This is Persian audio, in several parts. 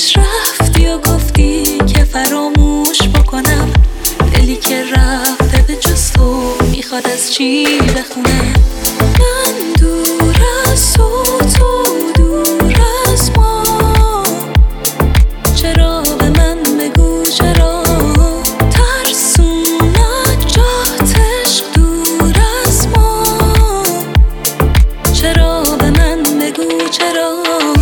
بعدش رفتی و گفتی که فراموش بکنم. دلی که رفته به جز تو میخواد از چی بخونه. من دور از تو، تو دور از ما. چرا به من بگو چرا ترسونت جات عشق دور از ما. چرا به من بگو چرا.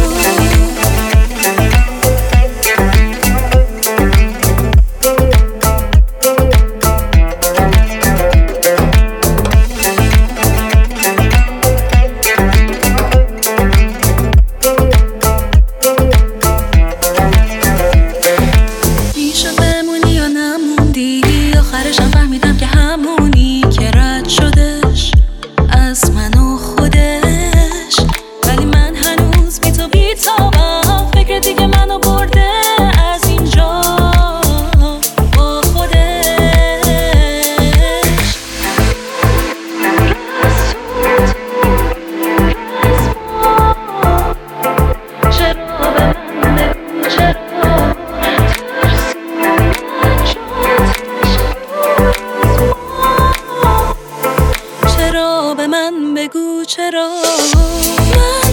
آخرشم فهمیدم که همونی که رد شدش از من و خودش. ولی من هنوز بی تو بی‌تابم. فکر دیگه منو برده از اینجا با خودش. چرا به من بگو چرا چرا به من بگو چرا.